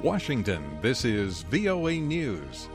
Washington, this is VOA News.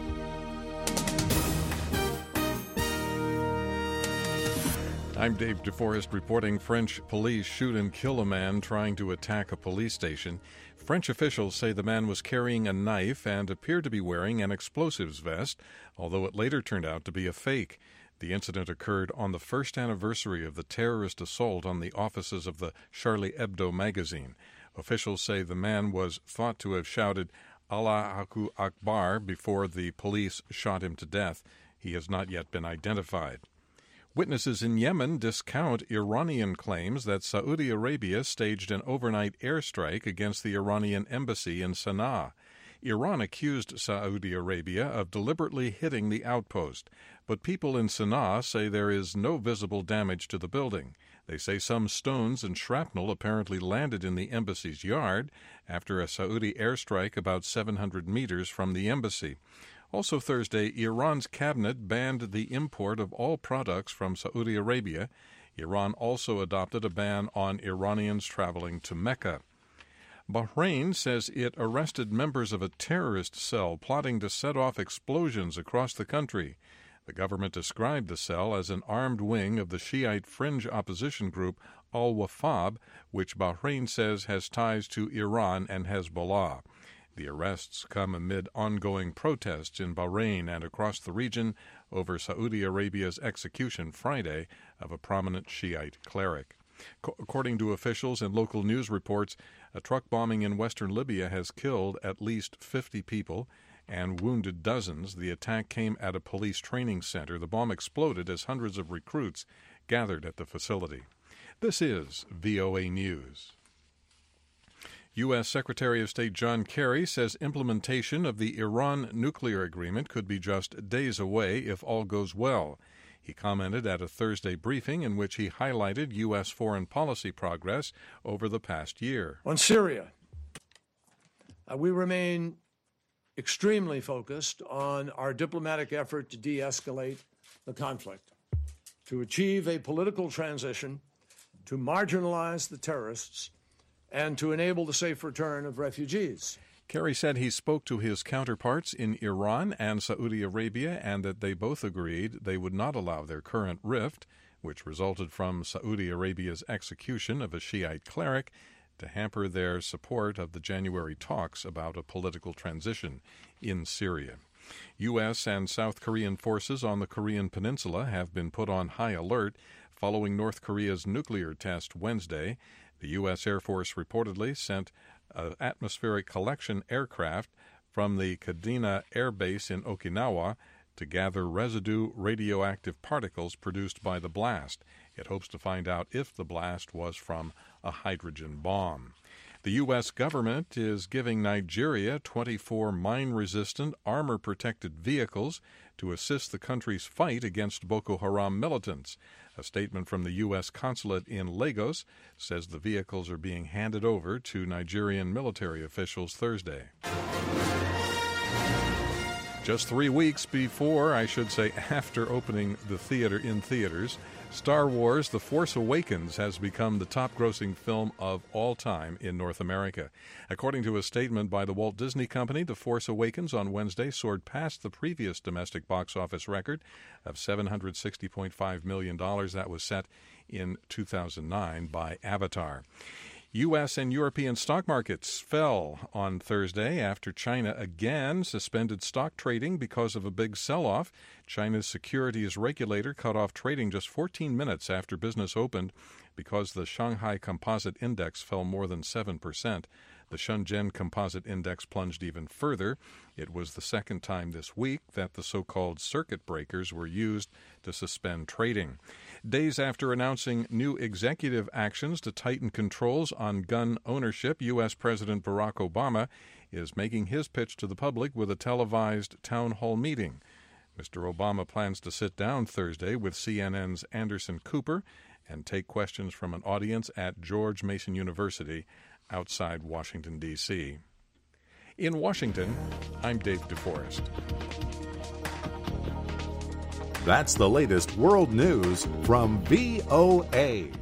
I'm Dave DeForest reporting French police shoot and kill a man trying to attack a police station. French officials say the man was carrying a knife and appeared to be wearing an explosives vest, although it later turned out to be a fake. The incident occurred on the first anniversary of the terrorist assault on the offices of the Charlie Hebdo magazine. Officials say the man was thought to have shouted Allahu Akbar before the police shot him to death. He has not yet been identified. Witnesses in Yemen discount Iranian claims that Saudi Arabia staged an overnight airstrike against the Iranian embassy in Sana'a. Iran accused Saudi Arabia of deliberately hitting the outpost, but people in Sana'a say there is no visible damage to the building. They say some stones and shrapnel apparently landed in the embassy's yard after a Saudi airstrike about 700 meters from the embassy. Also Thursday, Iran's cabinet banned the import of all products from Saudi Arabia. Iran also adopted a ban on Iranians traveling to Mecca. Bahrain says it arrested members of a terrorist cell plotting to set off explosions across the country. The government described the cell as an armed wing of the Shiite fringe opposition group Al-Wafab, which Bahrain says has ties to Iran and Hezbollah. The arrests come amid ongoing protests in Bahrain and across the region over Saudi Arabia's execution Friday of a prominent Shiite cleric. According to officials and local news reports, a truck bombing in western Libya has killed at least 50 people and wounded dozens. The attack came at a police training center. The bomb exploded as hundreds of recruits gathered at the facility. This is VOA News. U.S. Secretary of State John Kerry says implementation of the Iran nuclear agreement could be just days away if all goes well. He commented at a Thursday briefing in which he highlighted U.S. foreign policy progress over the past year. On Syria, we remain extremely focused on our diplomatic effort to de-escalate the conflict, to achieve a political transition, to marginalize the terrorists, and to enable the safe return of refugees. Kerry said he spoke to his counterparts in Iran and Saudi Arabia and that they both agreed they would not allow their current rift, which resulted from Saudi Arabia's execution of a Shiite cleric, to hamper their support of the January talks about a political transition in Syria. U.S. and South Korean forces on the Korean peninsula have been put on high alert following North Korea's nuclear test Wednesday. The U.S. Air Force reportedly sent an atmospheric collection aircraft from the Kadena Air Base in Okinawa to gather residue radioactive particles produced by the blast. It hopes to find out if the blast was from a hydrogen bomb. The U.S. government is giving Nigeria 24 mine-resistant, armor-protected vehicles to assist the country's fight against Boko Haram militants. A statement from the U.S. consulate in Lagos says the vehicles are being handed over to Nigerian military officials Thursday. Just 3 weeks before, after opening the theater in theaters, Star Wars The Force Awakens has become the top-grossing film of all time in North America. According to a statement by the Walt Disney Company, The Force Awakens on Wednesday soared past the previous domestic box office record of $760.5 million that was set in 2009 by Avatar. U.S. and European stock markets fell on Thursday after China again suspended stock trading because of a big sell-off. China's securities regulator cut off trading just 14 minutes after business opened because the Shanghai Composite Index fell more than 7%. The Shenzhen Composite Index plunged even further. It was the second time this week that the so-called circuit breakers were used to suspend trading. Days after announcing new executive actions to tighten controls on gun ownership, U.S. President Barack Obama is making his pitch to the public with a televised town hall meeting. Mr. Obama plans to sit down Thursday with CNN's Anderson Cooper and take questions from an audience at George Mason University outside Washington, D.C. In Washington, I'm Dave DeForest. That's the latest world news from VOA.